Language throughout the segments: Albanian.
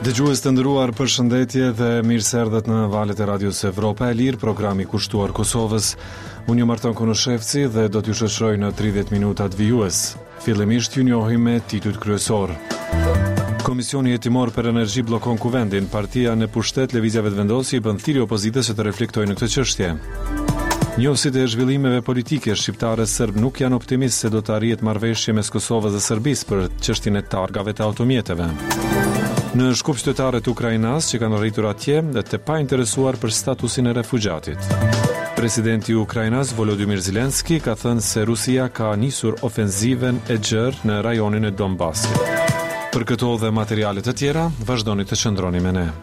Dëgjues të nderuar, përshëndetje dhe mirëseardhët në valët e Radios Evropa e Lirë, programi kushtuar Kosovës. Unë jam Arton Konoshevci dhe do t'ju shoqëroj në 30 minutat vijues. Fillimisht ju njohim me titujt kryesor. Komisioni Hetimor për Energji bllokon kuvendin. Partia në pushtet Lëvizja Vetëvendosje bën thirrje opozitës që të reflektojë në këtë çështje. Njohësit e zhvillimeve politike shqiptare serb nuk janë optimist se do të arrihet marrëveshje mes Kosovës dhe Serbisë për çështjen e targave të automjeteve. Në shkup qytetare të Ukrainas që kanë rritur atje dhe të pa interesuar për statusin e refugjatit. Presidenti i Ukrainas Volodymyr Zelensky ka thënë se Rusia ka nisur ofenziven e gjerë në rajonin e Donbasit. Për këto dhe materiale të tjera, vazhdoni të qëndroni me ne.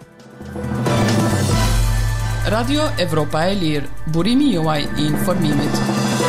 Radio Evropa e Lirë, burimi juaj i informimit.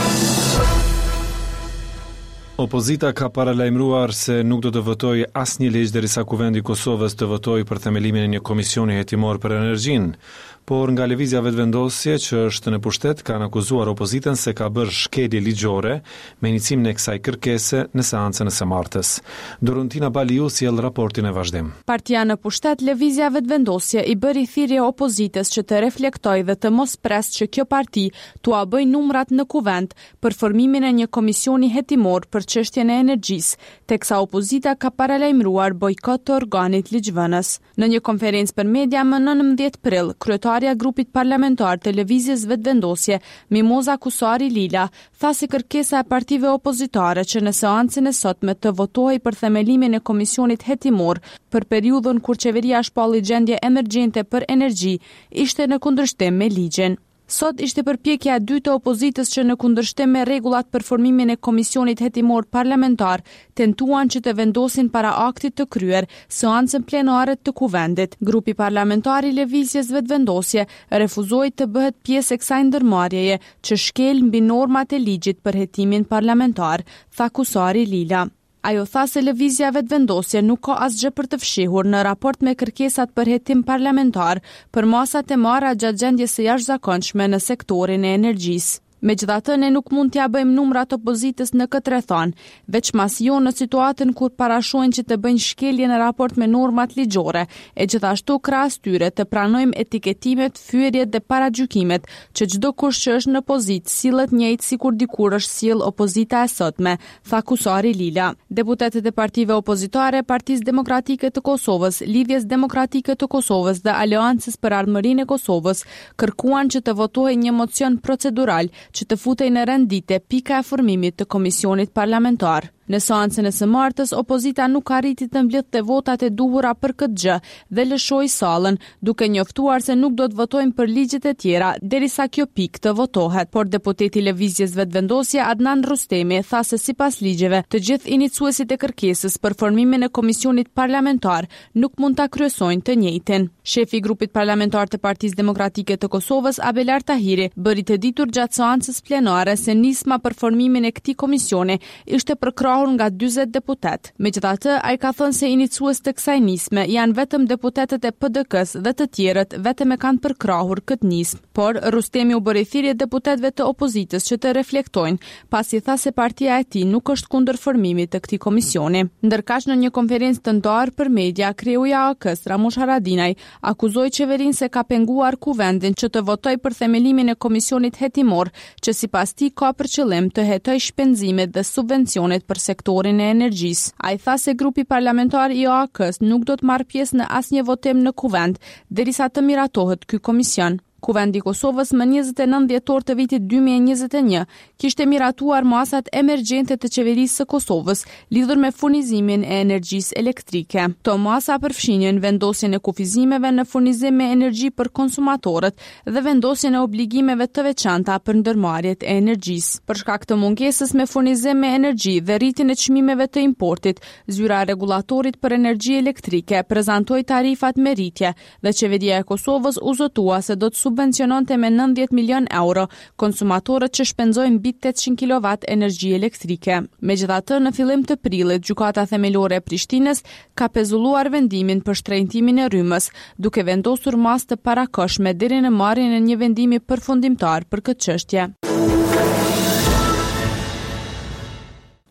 Opozita ka paralajmëruar se nuk do të votojë asnjë ligj derisa Kuvendi i Kosovës të votojë për themelimin e një komisioni hetimor për energjinë. Por nga Lëvizja Vetëvendosje, që është në pushtet, kanë akuzuar opozitën se ka bërë shkelje ligjore me inicimin e kësaj kërkese në seancën e së martës. Dorontina Baliu sjell raportin e vazhdim. Partia në pushtet Lëvizja Vetëvendosje i bëri thirrje opozitës që të reflektojë dhe të mos presë që kjo parti t'ua bëjë numrat në kuvend për formimin e një komisioni hetimor për çështjen e energjisë, teksa opozita ka paralajmëruar bojkot të organit ligjvënës. Në një konferencë për media më 19 prill, kryetaria grupit parlamentar të Lëvizjes Vetëvendosje, Mimoza Kusari Lila, tha se kërkesa e partive opozitare që në seancën e sotme të votohej për themelimin e komisionit hetimor për periudhën kur qeveria shpalli gjendje emergjente për energji, ishte në kundërshtim me ligjin. Sot ishte përpjekja e dytë e opozitës që në kundërshtim me rregullat për formimin e komisionit hetimor parlamentar tentuan që të vendosin para aktit të kryer seancën plenare të kuvendit. Grupi parlamentar i Lëvizjes Vetëvendosje refuzoi të bëhet pjesë e kësaj ndërmarrjeje që shkel mbi normat e ligjit për hetimin parlamentar, tha Kusari Lila. Ajo tha se Lëvizja Vetëvendosje nuk ka asgjë për të fshihur në raport me kërkesat për hetim parlamentar për masat e marra gjatë gjendjes së jashtëzakonshme në sektorin e energjisë. Megjithatë, ne nuk mund t'ja bëjmë numrat opozitës në këtë rrethon, veçmas jo në situatën kur parashohen që të bëjnë shkelje në raport me normat ligjore, e gjithashtu krahas tyre të pranojmë etiketimet, fyerjet dhe paragjykimet që çdo kush që është në pozitë sillet njëjtë sikur dikur është sill opozita e sotme, tha Kusari Lila. Deputetët e partive opozitare, Partisë Demokratike të Kosovës, Lidhjes Demokratike të Kosovës dhe Aleancës për Ardhmërinë e Kosovës kërkuan që të votohej një mocion procedural që të futej në rendite pika e formimit të komisionit parlamentar. Në seancën e së martës, opozita nuk arriti të mbledhte votat e duhura për këtë gjë dhe lëshoi sallën, duke njoftuar se nuk do të votojnë për ligjet e tjera derisa kjo pikë të votohet. Por deputeti i Lëvizjes Vetëvendosje Adnan Rustemi tha se sipas ligjeve, të gjithë iniciuesit e kërkesës për formimin e komisionit parlamentar nuk mund ta kryesojnë të njëjtin. Shefi i grupit parlamentar të Partisë Demokratike të Kosovës, Abelar Tahiri, bëri të ditur gjatë seancës plenare se nisma për formimin e këtij komisioni ishte përkrahur nga 40 deputet. Megjithatë, ai ka thënë se iniciues të kësaj nisme janë vetëm deputetët e PDK-s dhe të tjerët vetëm e kanë përkrahur këtë nismë. Por Rustemi u bëri thirrje deputetëve të opozitës që të reflektojnë, pasi tha se partia e tij nuk është kundër formimit të këtij komisioni. Ndërkaq në një konferencë të ndarë për media, kreu i AK-s Ramush Haradinaj akuzoi qeverinë se ka penguar kuvendin që të votojë për themelimin e komisionit hetimor, që sipas tij ka për qëllim të hetojë shpenzimet dhe subvencionet për sektorin e energjisë. Ai tha se grupi parlamentar i AK-s nuk do të marrë pjesë në asnjë votim në kuvend derisa të miratohet ky komision. Kuvendi i Kosovës më 29 dhjetor të vitit 2021 kishte miratuar masat emergjente të qeverisë së Kosovës lidhur me furnizimin e energjisë elektrike. Këto masa përfshinin vendosjen e kufizimeve në furnizim me energji për konsumatorët dhe vendosjen e obligimeve të veçanta për ndërmarrjet e energjisë. Për shkak të mungesës me furnizim me energji dhe rritjen e çmimeve të importit, zyra e rregullatorit për energji elektrike prezantoi tarifat me rritje dhe qeveria e Kosovës u zotua se do të subvenciononte me 90 milion euro konsumatorët që shpenzojnë mbi 800 kW energji elektrike. Megjithatë, në fillim të prillit, gjykata themelore e Prishtinës ka pezulluar vendimin për shtrejtimin e rrymës, duke vendosur masë të parakoshme deri në marrjen e një vendimi përfundimtar për këtë çështje.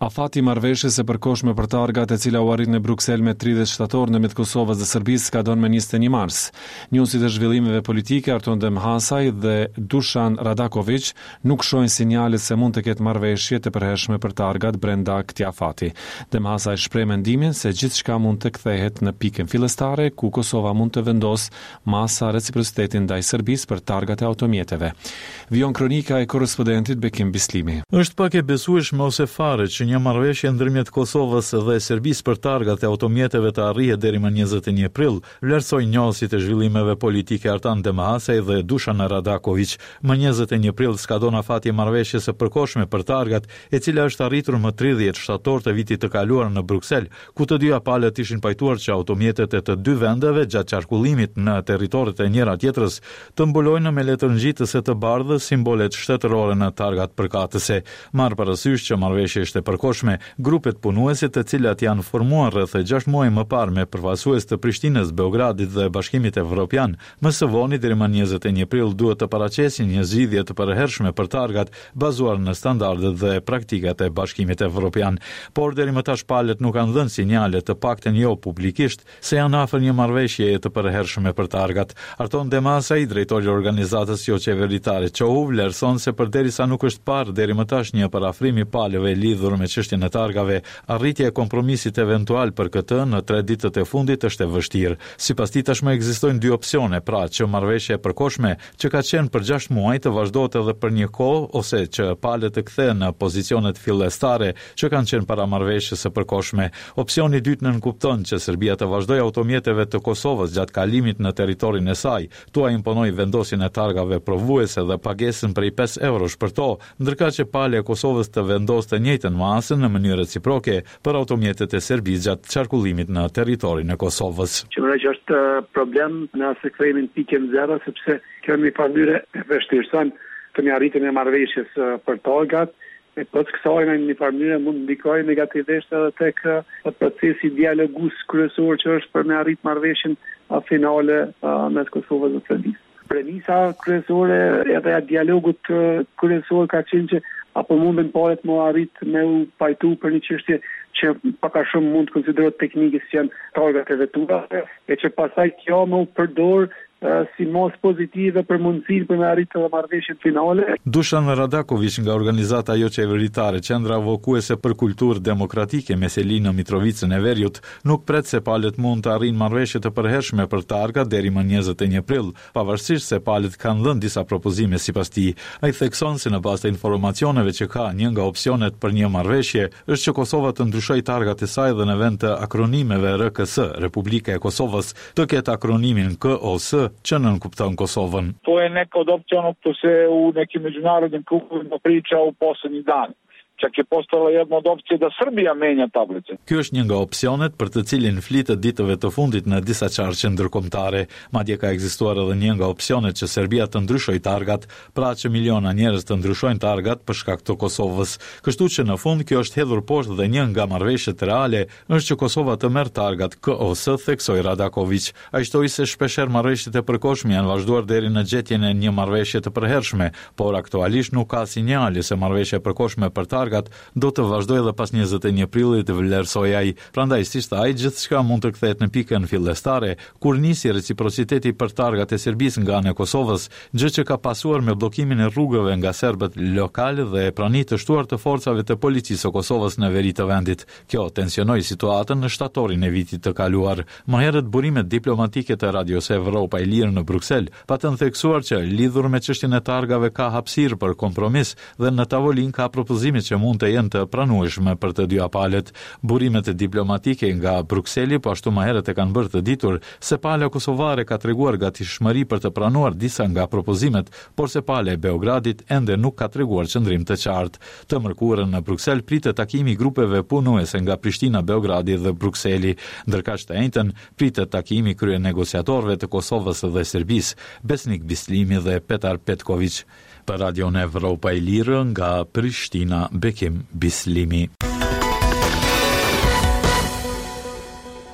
Afati marrëveshjes së përkohshme për targat e cila u arrit në Bruksel me 30 shtator në mes Kosovës dhe Serbisë ka dhënë me 21 mars. Njësit e zhvillimeve politike Arton Demhasaj dhe Dušan Radaković nuk shohin sinjale se mund të ketë marrëveshje të përhershme për targat brenda këtij afati. Demhasaj shpreh mendimin se gjithçka mund të kthehet në pikën fillestare ku Kosova mund të vendosë masa reciprocitetin ndaj Serbisë për targat e automjeteve. Vion kronika e korrespondentit Bekim Bislimi. Është pak e besueshme ose fare që një marrëveshje ndërmjet Kosovës dhe Serbisë për targat e automjeteve të arrihet deri më 21 prill, vlerësoi njësit e zhvillimeve politike Artan Demhasaj dhe Dušan Radaković. Më 21 prill skadon afati marrëveshjes së përkohshme për targat, e cila është arritur më 30 shtator të vitit të kaluar në Bruksel, ku të dyja palët ishin pajtuar që automjetet e të dy vendeve gjatë qarkullimit në territoret e njëra tjetrës të mbulojnë me letër ngjitëse të bardhë simbolet shtetërore në targat përkatëse. Marr parasysh që marrëveshja është e përkohshme, grupet punuese të cilat janë formuar rreth 6 muaj më parë me përfaqësues të Prishtinës, Beogradit dhe Bashkimit Evropian, më së voni deri më 21 prill duhet të paraqesin një zgjidhje të përhershme për targat bazuar në standardet dhe praktikat e Bashkimit Evropian. Por deri më tash palët nuk kanë dhënë sinjale, të paktën jo publikisht, se janë afër një marrëveshje të përhershme për targat. Arton Demhasaj, drejtori i organizatës jo qeveritare QOU, vlerëson se përderisa nuk është parë deri më tash një parafrim i palëve lidhur me çështjen e targave, arritja e kompromisit eventual për këtë në 3 ditët e fundit është e vështirë. Sipas tij tashmë ekzistojnë 2 opsione, pra që marrëveshja e përkohshme që ka qenë për 6 muaj të vazhdohet edhe për një kohë, ose që palët të kthehen në pozicionet fillestare që kanë qenë para marrëveshjes së përkohshme. Opsioni i dytë nënkupton që Serbia të vazhdojë automjeteve të Kosovës gjatë kalimit në territorin e saj, tua imponoi vendosjen e targave provuese dhe pagesën prej 5 eurosh për to, ndërkaq që palja e Kosovës të vendosë të njëjtën masë në mënyrë reciproke për automjetet e Serbisë gjatë qarkullimit në territorin e Kosovës. Që është problem nëse kthehemi në pikën 0, sepse kemi mënyrë e vështirëson të arritjen e marrëveshjes për targat. E pas kësaj në një mënyrë mund ndikojë negativisht edhe tek procesi dialogus kryesor që është për me arrit marrëveshjen finale mes Kosovës dhe Serbisë. Premisa kryesore edhe e dialogut kryesor ka qenë që apo mundën paret më arrit me u pajtu për një çështje që pak a shumë mund të konsiderohet teknike si janë targat e veturave, e që pasaj kjo më u përdor si mos pozitive për mundësinë për me arritë edhe marrëveshjen finale. Dušan Radaković nga organizata jo qeveritare Qendra Avokuese për Kulturë Demokratike me Selinë në Mitrovicën e Veriut nuk pret se palët mund të arrijnë marrëveshje të përhershme për targa deri më 21 prill, pavarësisht se palët kanë dhënë disa propozime sipas tij. Ai thekson se në bazë të informacioneve që ka, një nga opsionet për një marrëveshje është që Kosova të ndryshojë targat e saj dhe në vend të akronimeve RKS, Republika e Kosovës, të ketë akronimin KOS që nënkupton Kosovën. To je neka od opcija što se u nekim međunarodnim krugovima priča u posljednjih dana. Čak je postala jedna od opcije da Srbija menja tablice. Ky është një nga opsionet për të cilin flitet ditëve të fundit në disa qarqe ndërkombëtare. Madje ka ekzistuar edhe një nga opsionet që Serbia të ndryshojë targat, pra që miliona njerëz të ndryshojnë targat për shkak të Kosovës. Kështu që në fund kjo është hedhur poshtë dhe një nga marrëveshjet reale është që Kosova të merr targat KOS, theksoi Radaković. Ai shtoi se shpeshherë marrëveshjet e përkohshme janë vazhduar deri në gjetjen e një marrëveshje të përhershme, por aktualisht nuk ka sinjale se marrëveshja e përkohshme për targat do të vazhdojë edhe pas 21 prillit, vlerësoi ai. Prandaj siç tha ai, gjithçka mund të kthehet në pikën fillestare kur nisi reciprociteti për targat e Serbisë nga ana e Kosovës, gjë që ka pasuar me bllokimin e rrugëve nga serbët lokal dhe pranitë të shtuar të forcave të policisë së Kosovës në veri të vendit. Kjo tensionoi situatën në shtatorin e vitit të kaluar. Më herët burimet diplomatike të Radios Evropa e Lirë në Bruksel patën theksuar që lidhur me çështjen e targave ka hapësirë për kompromis dhe në tavolinë ka propozime që mund të jenë të pranueshme për të dyja palët. Burimet diplomatike nga Brukseli po ashtu më herët e kanë bërë të ditur se pala kosovare ka treguar gatishmëri për të pranuar disa nga propozimet, por se pala e Beogradit ende nuk ka treguar qëndrim të qartë. Të mërkurën në Bruksel pritet takimi grupeve punuese nga Prishtina, Beogradi dhe Brukseli, ndërkaq të njëjtën pritet takimi krye negociatorëve të Kosovës dhe Serbisë, Besnik Bislimi dhe Petar Petković. Për Radion Evropa e Lirë nga Prishtina, Bekim Bislimi.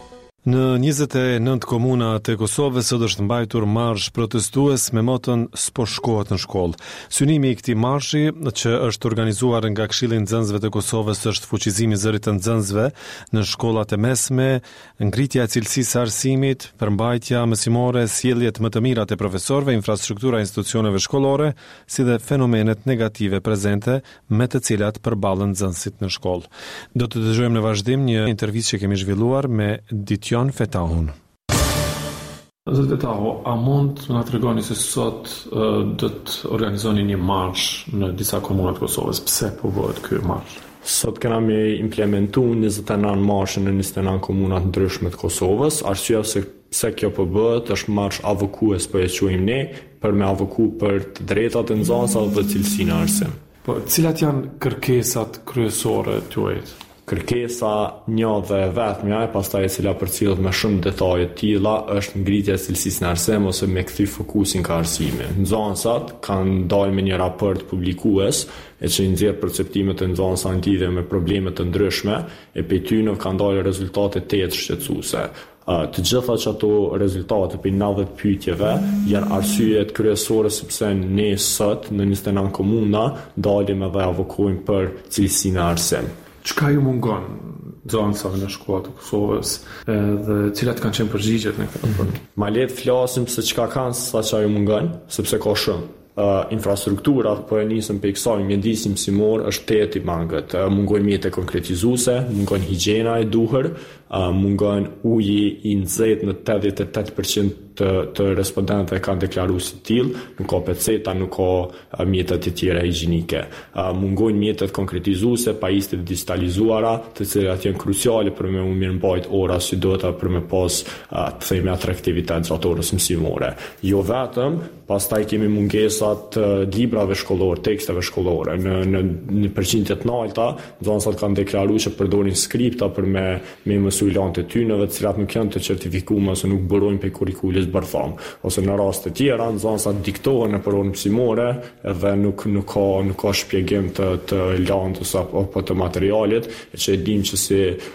Në 29 komuna të Kosovës sot është mbajtur marsh protestues me motën "S'po shkohet në shkollë". Synimi i këtij marshi, që është organizuar nga Këshilli i Nxënësve të Kosovës, është fuqizimi i zërit të nxënësve në shkollat e mesme, ngritja e cilësisë së arsimit, përmbajtja mësimore, sjelljet më të mira të profesorëve, infrastruktura e institucioneve shkollore, si dhe fenomenet negative prezente me të cilat përballen nxënësit në shkollë. Do të dëgjojmë në vazhdim një intervistë që kemi zhvilluar me Ditjon Fetahun. Zot Fetahu, a mund të na tregoni se sot do të organizoni një marsh në disa komuna të Kosovës? Pse po bëhet ky marsh? Sot kena me implementu 29 marshë në 29 komunat ndryshme të Kosovës. Arsyeja se kjo po bëhet është marsh avokues, po e quajmë ne, për me avoku për të drejtat e nxënësve dhe cilësinë e arsimit. Po, cilat janë kërkesat kryesore tuaja? Kërkesa një dhe vetmja, e pastaj e cila përcjellet me shumë detaje të tilla, është ngritja e cilësisë në arsim ose me kthy fokusin ka arsimi. Nxënësat kanë dalë me një raport publikues që i nxjerr perceptimet e nxënësve në lidhje me probleme të ndryshme, e pe tyne kanë dalë rezultate të shqetësuese. Të gjitha që ato rezultate për 90 pyetjeve janë arsyet kryesore sepse ne sot në 29 komuna dalim edhe avokojmë për cilësinë e arsimit. Çka ju mungon nxënësve në shkollat e Kosovës dhe cilat kanë qenë përgjigjet në këtë raport? Ma le të flasim se çka kanë sa çka ju mungon, sepse ka shumë. Infrastruktura, po e nisëm për kësaj, mjedisi mësimor është tetë i mangët. Mungon mjete konkretizuese, mungon higjiena e duhur, mungon uji i nxehtë në 88% të respondentëve kanë deklaruar si tillë, nuk ka peceta, nuk ka mjetet e tjera higjienike. Mungojnë mjetet konkretizuese, pajisjet digitalizuara, të cilat janë kruciale për me mirëmbajt ora si duhet për me pas të themi atraktivitet gjatë orës mësimore. Jo vetëm, pastaj kemi mungesat librave shkollore, teksteve shkollore. Në përqindje të larta, nxënësat kanë deklaruar që përdorin skripta për me mësu lante të tyre, të cilat nuk janë të certifikuara ose nuk burojnë pe kurrikulit bërtham. Ose në raste të tjera, nxënësat diktohen në orën mësimore dhe nuk ka shpjegim të lantës apo të materialit, që e dim që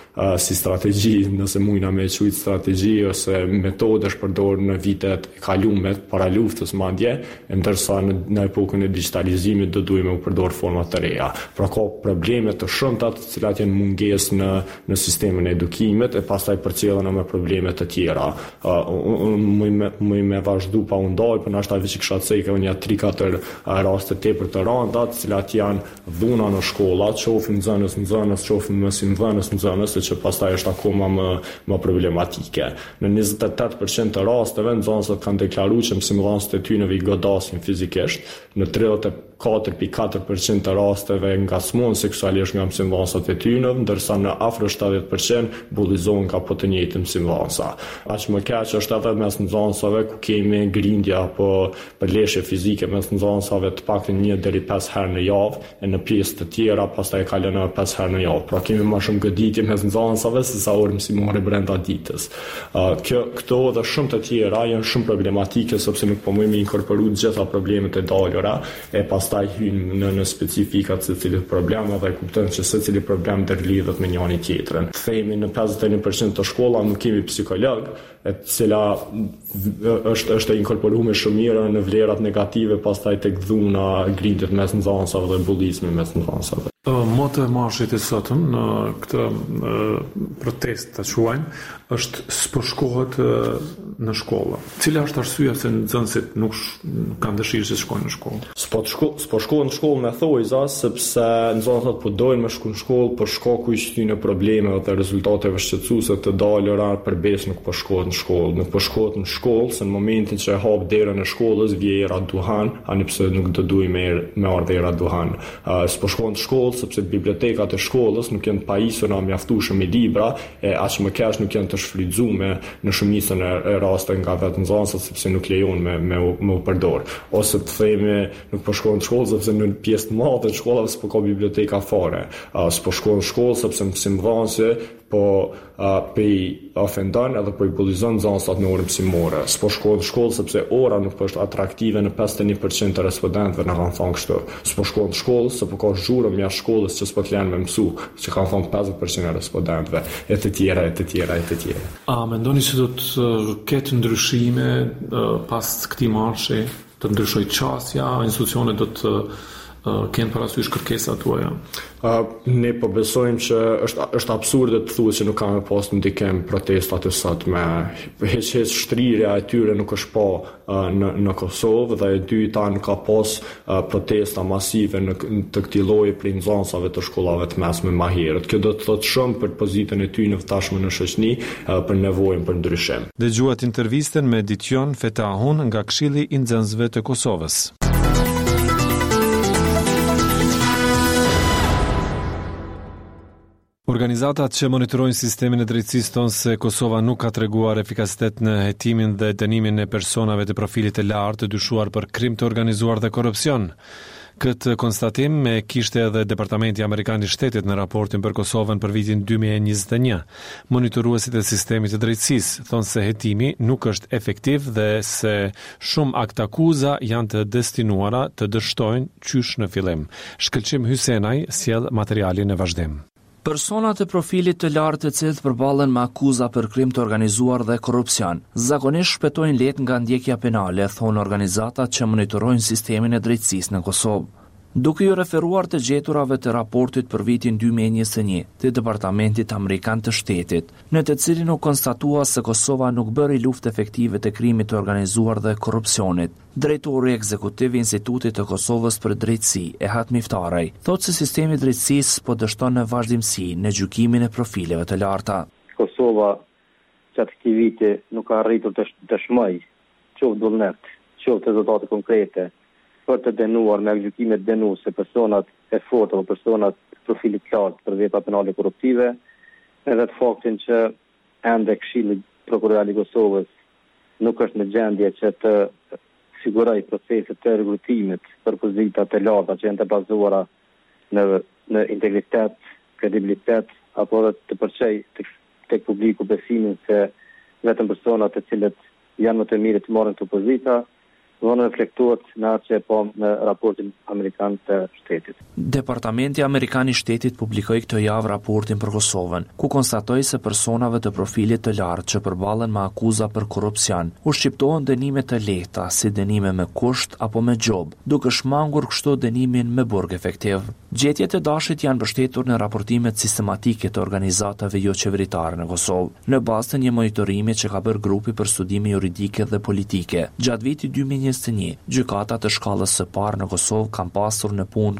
si strategji, nëse mujna me quajt strategji ose metodë është përdorur në vitet e kaluara para luftës madje, ndërsa në epokën e digitalizimit do duhemi u përdor forma të reja. Pra ka probleme të shumta të cilat janë mungesë në sistemin e edukimit e pastaj përcjellen me probleme të tjera. Me vazhdu pa u ndaj, për nashta veç kisha thënë një 3-4 raste tepër të rënda, të cilat janë dhuna në shkolla, qofin nxënës, qofin nxënës, që pastaj është akoma më problematike. Në 28% të rasteve nxënësat kanë deklaruar që mësimdhënësit e tyre i godasin fizikisht, në 34.4% të rasteve ngacmohen seksualisht nga mësimdhënësat e tyre, ndërsa në afër 70% bullizohen nga po të njëjtë mësimdhënësa. Aq më keq është edhe mes nxënësave ku kemi grindje apo përleshje fizike mes nxënësave të paktën 1 deri 5 herë në javë, e në pjesë të tjera pastaj kalon edhe 5 herë në javë. Pra kemi më shumë goditje mes nxënësave se sa orë mësimore brenda ditës. Këto dhe shumë të tjera janë shumë problematike sepse nuk po mundemi inkorporu të gjitha problemet e dalura e pastaj hyjmë në specifikat se cilit problem dhe kuptojmë që secili problem ndërlidhet me njëri tjetrin. Themi në 51% të shkollave nuk kemi psikolog, e cila është e inkorporuar shumë mirë në vlerat negative pastaj tek dhuna, grindjet mes nxënësave dhe bullizmi mes nxënësave. Moto e marshit e sotëm në këtë protest të quajmë është s'po shkohet në shkolla. Cila është arsyeja se nxënësit nuk kanë dëshirë se shkojnë në shkollë? S'po shkohen në shkollë me thojza sepse nxënësat po dojnë me shku në shkollë për shkaku i shtynë probleme dhe rezultateve shqetësuese të dalura, përbes nuk po shkohet në shkollë. Nuk po shkohet në shkollë se në momentin që e hap derën e shkollës vjen era duhan, ani pse nuk do duhet me ardh era duhan. S'po shkohen në shkollë sepse bibliotekat e shkollës nuk janë pajisura mjaftueshëm me libra, e aq më keq nuk janë të shfrytzuar në shumicën e raste nga vetë nxënësat sepse nuk lejon me u përdor. Ose të themi nuk po shkohen në shkollë sepse në pjesë të madhe të shkollave s'po ka biblioteka fare. S'po shkohen në shkollë sepse mësimdhënësi po pe ofendon edhe po I bullizon nxënësat në orën mësimore. S'po shkojnë në shkollë sepse ora nuk është atraktive në 51% të respondentëve na kanë thënë kështu. S'po shkojnë në shkollë sepse ka zhurmë jashtë shkollës që s'po të lenë me mësu, që kanë thënë 50% e respondentëve, e të tjera. A mendoni se do të ketë ndryshime pas këtij marshi, të ndryshojë qasja, institucionet do të kenë parasysh kërkesat tuaja? Ne po besojmë që është absurde të thuhet që nuk ka më pas ndikim protestat e sotme. Hiç shtrirja e tyre nuk është pa në Kosovë dhe e dyta nuk ka pas protesta masive të këtij lloji prej nxënësave të shkollave të mesme më herët. Kjo do të thotë shumë për pozitën e tyre në tashmë në shoqëni, për nevojën për ndryshim. Dëgjuat intervistën me Ditjon Fetahun nga Këshilli I Nxënësve të Kosovës. Organizatat që monitorojnë sistemin e drejtësisë tonë se Kosova nuk ka treguar efikasitet në hetimin dhe dënimin e personave të profilit të lartë të dyshuar për krim të organizuar dhe korrupsion. Këtë konstatim e kishte edhe Departamenti Amerikan I Shtetit në raportin për Kosovën për vitin 2021. Monitoruesit e sistemit të drejtësisë thonë se hetimi nuk është efektiv dhe se shumë akte akuza janë të destinuara të dështojnë qysh në fillim. Shkëlqim Hysenaj sjell materialin e vazhdim. Personat e profilit të lartë të cilët përballen me akuza për krim të organizuar dhe korrupsion, zakonisht shpëtojnë lehtë nga ndjekja penale, thonë organizatat që monitorojnë sistemin e drejtësisë në Kosovë. Duke ju referuar të gjeturave të raportit për vitin 2021 të Departamentit Amerikan të Shtetit, në të cilin u konstatua se Kosova nuk bëri luftë efektive të krimit të organizuar dhe korrupsionit, drejtori ekzekutiv I Institutit të Kosovës për Drejtësi, Ehat Miftaraj, thotë se sistemi I drejtësisë po dështon në vazhdimsi në gjykimin e profileve të larta. Kosova gjatë këtij viti nuk ka arritur të dëshmoj, qoftë vullnet, qoftë rezultate konkrete për të dënuar me gjykime dënuese personat e fortë apo personat profilit lartë për vepra penale korruptive, edhe të faktin që ende Këshilli Prokuroral I Kosovës nuk është në gjendje që të sigurojë proceset të rekrutimit për pozita të larta që janë të bazuara në integritet, kredibilitet, apo edhe të përçojë tek publiku besimin se vetëm personat të cilët janë më të mirë të marrin këto pozita vonë reflektohet në atë që po në raportin Amerikan të Shtetit. Departamenti Amerikan I Shtetit publikoi këtë javë raportin për Kosovën, ku konstatoi se personave të profilit të lartë që përballen me akuza për korrupsion u shqiptohen dënime të lehta, si dënime me kusht apo me gjob, duke shmangur kështu dënimin me burg efektiv. Gjetjet e dashit janë mbështetur në raportimet sistematike të organizatave jo qeveritare në Kosovë, në bazë të një monitorimi që ka bërë grupi për studime juridike dhe politike. Gjatë vitit 2021, gjykata të shkallës së parë në Kosovë kanë pasur në punë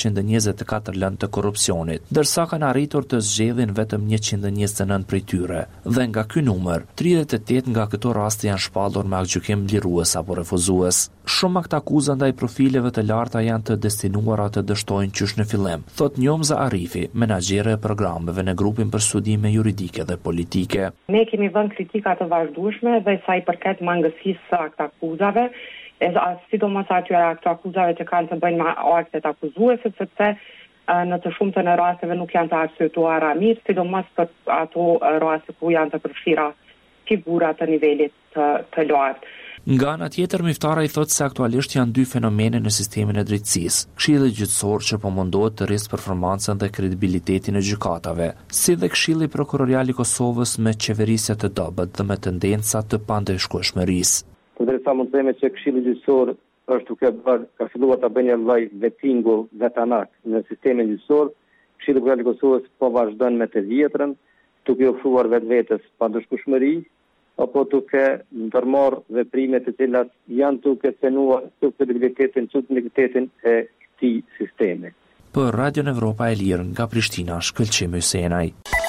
424 lëndë të korrupsionit, ndërsa kanë arritur të zgjedhin vetëm 129 prej tyre. Dhe nga ky numër, 38 nga këto raste janë shpallur me aktgjykim lirues apo refuzues. Shumë akte akuza ndaj profileve të larta janë të destinuara të dështojnë qysh në fillim, thot Njomza Arifi, menaxhere e programeve në grupin për studime juridike dhe politike. Ne kemi vënë kritika të vazhdueshme dhe sa I përket mangësisë së akte akuzave, sidomos atyre akte akuzave që kanë të bëjnë me aktet akuzuese, sepse në të shumtën e rasteve nuk janë të arsyetuara mirë, sidomos për ato raste ku janë të përfshira figura të nivelit të lartë. Nga ana tjetër, Miftaraj thotë se aktualisht janë dy fenomene në sistemin e drejtësisë. Këshilli gjyqësor që po mundohet të rrisë performancën dhe kredibilitetin e gjykatave, si dhe Këshilli Prokurorial I Kosovës me qeverisje të dobët dhe me tendenca të pandeshkueshmërisë. Përderisa mund të themi që Këshilli gjyqësor është ka filluar të bëjë një lloj vettingull vetanak në sistemin gjyqësor. Këshilli Prokurorial I Kosovës po vazhdon me të vjetrën, duke ofruar vetvetes pandeshkueshmëri, apo duke ndërmarrë veprime të cilat janë duke cënuar kredibilitetin e këtij sistemi. Për Radio Evropa e Lirë nga Prishtina, Shkëlqim Hysenaj.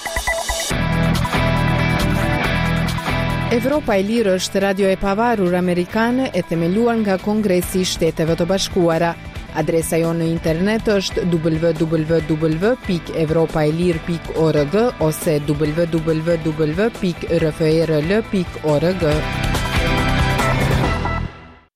Evropa e Lirë është radio e pavarur amerikane e themeluar nga Kongresi I Shteteve të Bashkuara. Adresa jonë në internet është www.evropaelir.org ose www.rfrl.org.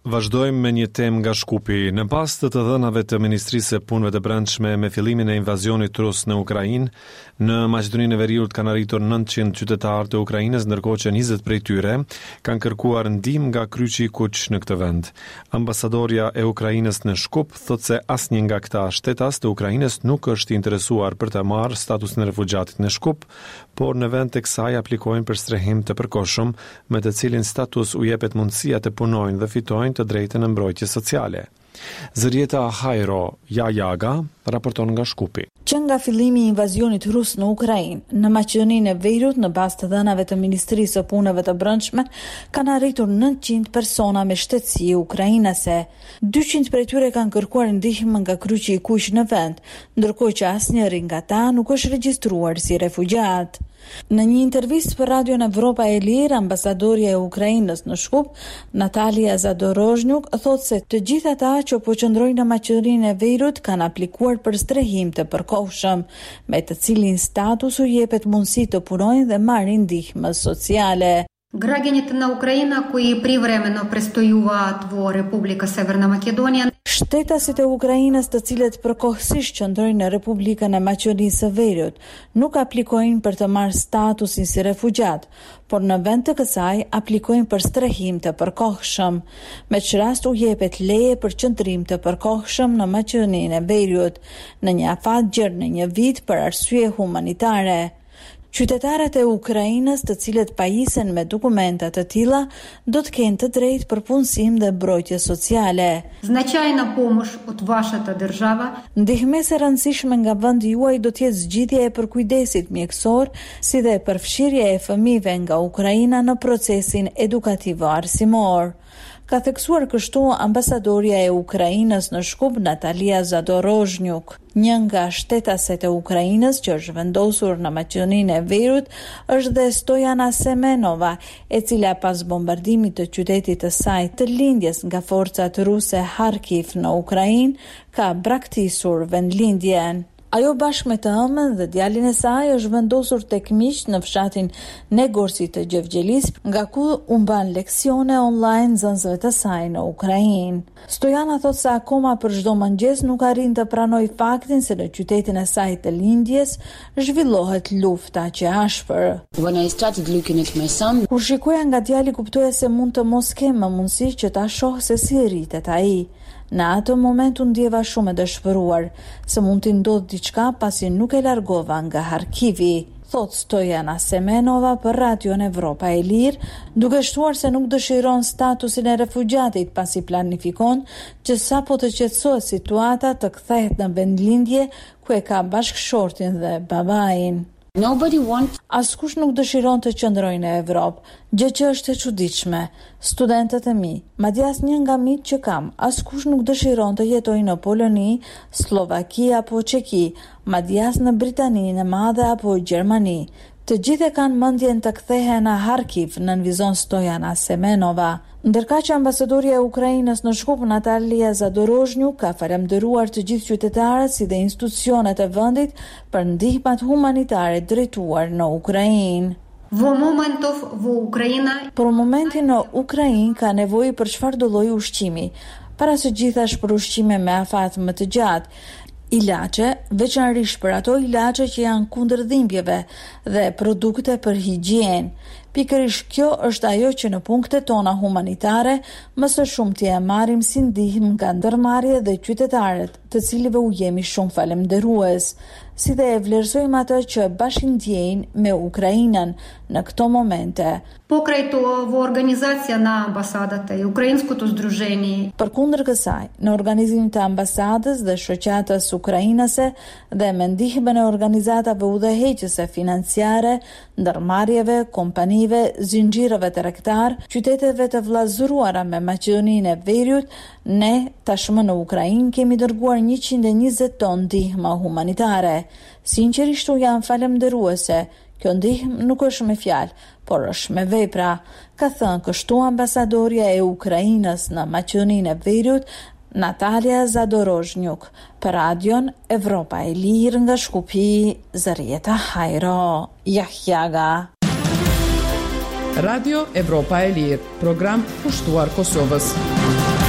Vazhdojmë me një temë nga Shkupi. Në pas të dhënave të Ministrisë së Punëve të Brendshme me fillimin e invazionit rus në Ukrainë, në Maqedoninë e Veriut kanë arritur 900 qytetarë të Ukrainës, ndërkohë që 20 prej tyre kanë kërkuar ndihmë nga kryqi i Kuq në këtë vend. Ambasadorja e Ukrainës në Shkup thotë se asnjë nga këta shtetas të Ukrainës nuk është i interesuar për të marrë statusin e refugjatit në Shkup, por në vend të kësaj aplikojnë për strehim të përkohshëm, me të cilin status u jepet mundësia të punojnë dhe fitojnë të drejtën e mbrojtjes sociale. Zërieta Hajro Jajaga raporton nga Shkupi. Që nga fillimi i invazionit rus në Ukrainë, në Maqedoninë e Veriut, në bazë të dhënave të Ministrisë së Punëve të Brendshme, kanë arritur 900 persona me shtetësi ukrainase. 200 prej tyre kanë kërkuar ndihmë nga kryqi i Kuq në vend, ndërkohë që asnjëri nga ta nuk është regjistruar si refugjat. Në një intervistë për Radion Evropa e Lirë, ambasadorja e Ukrainës në Shkup, Natalia Zadorozhniuk, thotë se të gjithë ata që po qëndrojnë në Maqedoninë e Veriut kanë aplikuar për strehim të përkohshëm, me të cilin status u jepet mundësi të punojnë dhe marrin ndihmë sociale. Гражданите на Украина, кои привремено престоюваат во Република Северна Македонија. Shtetasit e Ukrainës të cilët përkohësisht qëndrojnë në Republikën e Maqedonisë së Veriut nuk aplikojnë për të marrë statusin si refugjat, por në vend të kësaj aplikojnë për strehim të përkohshëm. Me që rast u jepet leje për qëndrim të përkohshëm në Maqedoninë e Veriut, në një afat gjerë në një vit për arsye humanitare. Qytetarët e Ukrainës të cilët pajisen me dokumentat të tilla do të kenë të drejtë për punësim dhe mbrojtje sociale. Значајна помош од вашата држава. Ndihmesë e rëndësishme nga vendi juaj do të jetë zgjidhja e përkujdesit mjekësor, si dhe përfshirja e fëmijëve nga Ukraina në procesin edukativ arsimor. Ka theksuar kështu ambasadorja e Ukrainës në Shkup, Natalia Zadorozhniuk. Një nga shtetaset e Ukrainës që është vendosur në Maqedoninë e Veriut është dhe Stojana Semenova, e cila pas bombardimit të qytetit të saj të lindjes nga forcat ruse Kharkiv në Ukrainë ka braktisur vendlindjen. Ajo bashkë me të ëmën dhe djalin e saj është vendosur tek miq në fshatin Negorsi të Gjevgjelis, nga ku u mban leksione online nxënësve të saj në Ukrainë. Stojana thotë se akoma për çdo mëngjes nuk arrin të pranoj faktin se në qytetin e saj të lindjes zhvillohet lufta që ashpër. Kur shikoja nga djali kuptoja se mund të mos kem më mundësi që ta shoh se si rritet ai. Në atë moment u ndjeva shumë e dëshpëruar, se mund t'i ndodhë diçka pasi nuk e largova nga Kharkivi, thot Stojana Semenova për Radion Evropa e Lirë, duke shtuar se nuk dëshiron statusin e refugjatit pasi planifikon që sapo të qetësohet situata të kthehet në vendlindje ku e ka bashkëshortin dhe babain. Askush nuk dëshiron të qëndrojë në Evropë, gjë që është e çuditshme. Studentët e mi, madje asnjë nga miq që kam, askush nuk dëshiron të jetojë në Poloni, Slovaki apo Çeki, madje as në Britaninë e Madhe apo Gjermani. Të gjithë e kanë mendjen të kthehen në Kharkiv, nënvizon Stojana Semenova. Ndërkaq që ambasadorja e Ukrainës në Shkup, Natalia Zadorozhniuk, ka falendëruar të gjithë qytetarët si dhe institucionet e vendit për ndihmat humanitare drejtuar në Ukrainë. Për momentin në Ukrainë ka nevojë për çfarëdo lloji ushqimi, para së gjithash për ushqime me afat më të gjatë, ilaçe, veçanërisht për ato ilaçe që janë kundër dhimbjeve dhe produkte për higjienë. Pikërisht kjo është ajo që në punktet tona humanitare më së shumti e marrim si ndihmë nga ndërmarrje dhe qytetarët, të cilëve u jemi shumë falemnderues, si dhe e vlerësojmë atë që bashkë ndjejnë me Ukrainën në këto momente. Покрај тоа, во организација на амбасадата и Украинското здружение. Përkundër kësaj, në organizimin të ambasadës dhe shoqatës ukrainase dhe me ndihmën e organizatave udhëheqëse financiare, ndërmarrjeve, kompanive, zinxhireve tregtar, qyteteve të vllazëruara me Maqedoninë e Veriut, ne tashmë në Ukrainë kemi dërguar 120 ton ndihmë humanitare. Sinqerisht u jam falemnderuese. Kjo ndihmë nuk është me fjalë, por është me vepra, ka thënë kështu ambasadorja e Ukrainës në Maqedoninë e Veriut, Natalia Zadorozhniuk, për Radion Evropa e Lirë nga Shkupi, Zërieta Hajro Jahjaga. Radio Evropa e Lirë, program kushtuar Kosovës.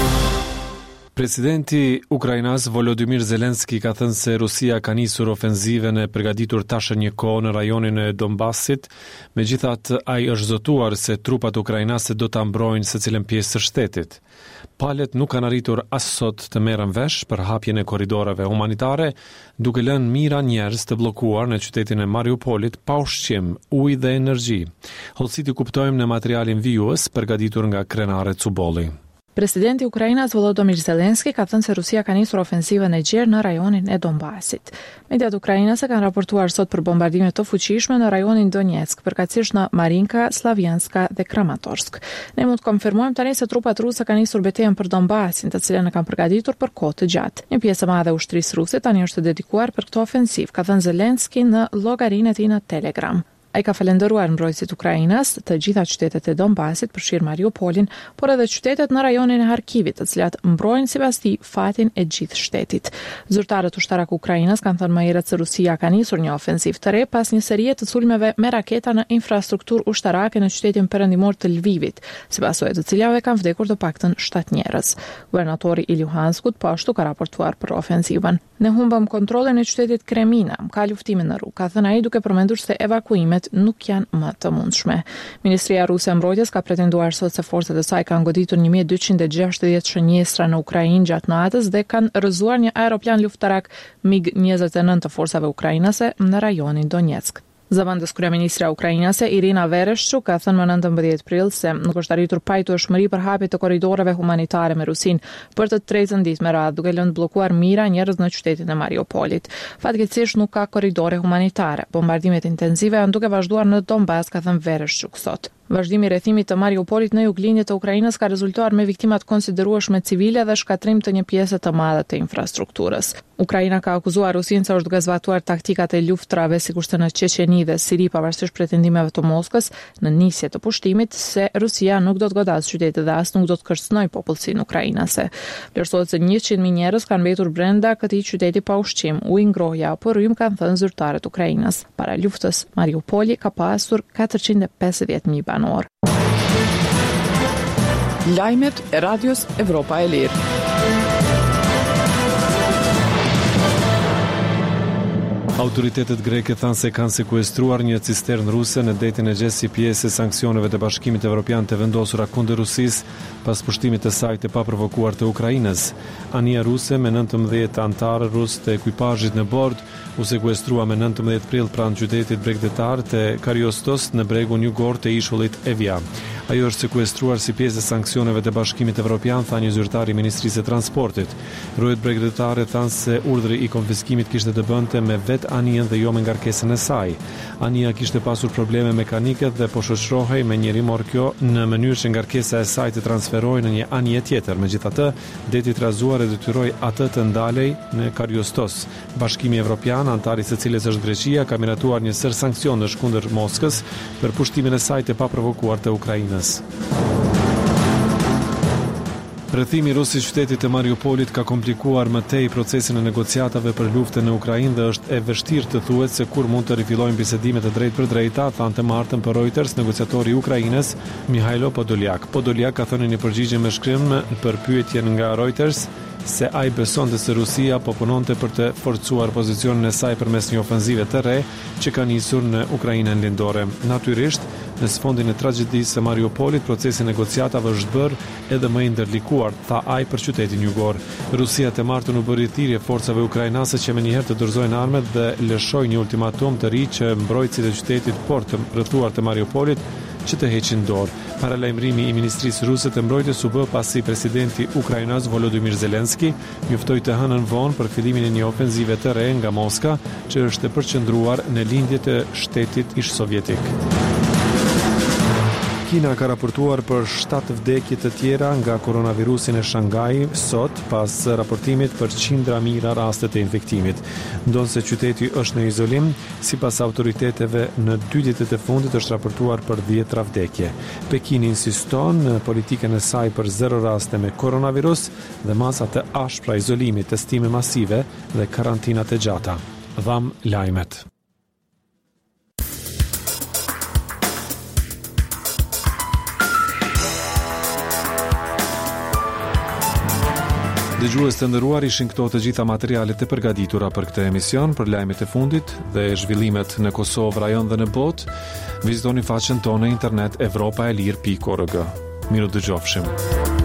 Presidenti Ukrainas Volodymyr Zelenski ka thënë se Rusia ka nisur ofenziven e përgatitur tashë një kohë në rajonin e Donbasit, megjithatë ai është zotuar se trupat ukrainase do ta mbrojnë secilën pjesë të shtetit. Palët nuk kanë arritur as sot të merren vesh për hapjen e korridoreve humanitare, duke lënë mijëra njerëz të bllokuar në qytetin e Mariupolit pa ushqim, ujë dhe energji. Hollësit i kuptojmë në materialin vijues përgatitur nga Krenare Cubolli. Presidenti i Ukrainës Volodymyr Zelenski ka thënë se Rusia ka nisur ofensivën e gjerë në rajonin e Donbasit. Mediat ukrainase kanë raportuar sot për bombardime të fuqishme në rajonin Donetsk, përkatësisht në Marinka, Slavjanska dhe Kramatorsk. Ne mund të konfirmojmë tani se trupat ruse kanë nisur betejën për Donbasin, të cilën e kanë përgatitur për kohë të gjatë. Një pjesë e madhe e ushtrisë ruse tani është dedikuar për këtë ofensivë, ka thënë Zelenski në llogarinë e tij në Telegram. Ai ka falendëruar mbrojtësit ukrainas, të gjitha qytetet e Donbasit, përfshirë Mariupolin, por edhe qytetet në rajonin e Harkivit, të cilat mbrojnë sipas tij fatin e gjithë shtetit. Zyrtarët ushtarak ukrainas kanë thënë më herët se Rusia ka nisur një ofensivë të re pas një serie të sulmeve me raketa në infrastrukturë ushtarake në qytetin perëndimor të Lvivit, sipas së të cilave kanë vdekur të paktën 7 njerëz. Guvernatori i Luhanskut po ashtu ka raportuar për ofensivën. Ne humbëm kontrollin e qytetit Kremina, ka luftime në rrugë, ka thënë ai duke përmendur se evakuimet nuk janë më të mundshme. Ministria Ruse e Mbrojtjes ka pretenduar sot se forcat e saj kanë goditur 1260 shënjestra në Ukrainë gjatë natës dhe kanë rrëzuar një aeroplan luftarak MiG-29 të forcave ukrainase në rajonin Donetsk. Zëvendës kryeministra ukrainase Irina Vereshchuk ka thënë më 19 prill se nuk është arritur pajtueshmëri për hapjen e korridoreve humanitare me Rusinë për të tretën ditë me radhë, duke lënë bllokuar mijëra njerëz në qytetin e Mariupolit. Fatkeqësisht nuk ka korridore humanitare. Bombardimet intensive janë duke vazhduar në Donbas, ka thënë Vereshchuk sot. Vazhdimi i rrethimit të Mariupolit në juglindje të Ukrainës ka rezultuar me viktima të konsiderueshme civile dhe shkatrim të një pjese të madhe të infrastrukturës. Ukraina ka akuzuar Rusinë se është duke zbatuar taktikat e luftrave sikurse në Çeçeni dhe Siri pavarësisht pretendimeve të Moskës në nisje të pushtimit se Rusia nuk do të godasë qytetet dhe as nuk do të kërcënojë popullsinë ukrainase. Vlerësohet se 100.000 njerëz kanë mbetur brenda këtij qyteti pa ushqim, ujë, ngrohje apo rrymë, kanë thënë zyrtarët ukrainas. Para luftës, Mariupoli ka pasur 450.000 banor. Lajmet e Radios Evropa e Lirë. Autoritetet greke thanë se kanë sekuestruar një cistern ruse në detin e Gjes si pjesë e sanksioneve të Bashkimit Evropian të vendosura kundër Rusisë pas pushtimit të saj të paprovokuar të Ukrainës. Anija ruse me 19 antarë rus të ekuipazhit në bord u sekuestrua me 19 prill pranë qytetit bregdetar të Kariostos në bregun jugor të ishullit Evia. Ajo është sekuestruar si pjesë e sanksioneve të Bashkimit Evropian, tha një zyrtar i Ministrisë së Transportit. Rojet bregdetare thanë se urdhri i konfiskimit kishte të bënte me vetë Anijen dhe jo me ngarkesën e saj. Ania kishte pasur probleme mekanike dhe po shoqërohej me një rimor kjo në mënyrë që ngarkesa e saj të transferohej në një anije tjetër. Megjithatë, deti i trazuar e detyroi atë të ndalej në Kariostos. Bashkimi Evropian, antari i së cilës është Greqia, ka miratuar një sër sanksionesh kundër Moskës për pushtimin e saj të paprovokuar të Ukrainës. Rrethimi rus i qytetit të Mariupolit ka komplikuar më tej procesin e negociatave për luftën në Ukrainë dhe është e vështirë të thuhet se kur mund të rifillojnë bisedimet e drejtë për drejta, thanë të martën për Reuters negociatori i Ukrainës Mihailo Podolyak. Podolyak ka thënë një përgjigje me shkrim për pyetjen nga Reuters se ai besonte se Rusia po punonte për të forcuar pozicionin e saj përmes një ofenzive të re që ka nisur në Ukrainën lindore. Natyrisht, në sfondin e tragjedisë së Mariupolit, procesi negociatave është bërë edhe më i ndërlikuar, tha ai për qytetin jugor. Rusia të martën u bëri thirrje forcave ukrainase që menjëherë të dorëzojnë armet dhe lëshoi një ultimatum të ri që mbrojtësit e qytetit por të rrethuar të Mariupolit që të heqin dorë. Paralajmërimi i Ministrisë Ruse të Mbrojtjes u bë pasi presidenti ukrainas Volodymyr Zelenski njoftoi të hënën vonë për fillimin e një ofenzive të re nga Moska, që është e përqendruar në lindjet e shtetit ish sovjetik. Kina ka raportuar për 7 vdekje të tjera nga koronavirusin e Shanghai sot pas raportimit për qindra mijëra raste të infektimit. Ndonse qyteti është në izolim, sipas autoriteteve në 2 ditët e fundit është raportuar për 10 vdekje. Pekini insiston në politikën e saj për 0 raste me koronavirus dhe masa të ashpra izolimit, testime masive dhe karantinat e gjata. Dham lajmet. Dëgjues të nderuar, ishin këto të gjitha materialet e përgatitura për këtë emision. Për lajmet e fundit dhe zhvillimet në Kosovë, rajon dhe në botë, vizitoni faqen tonë në internet evropaelir.org. Miru dëgjofshim.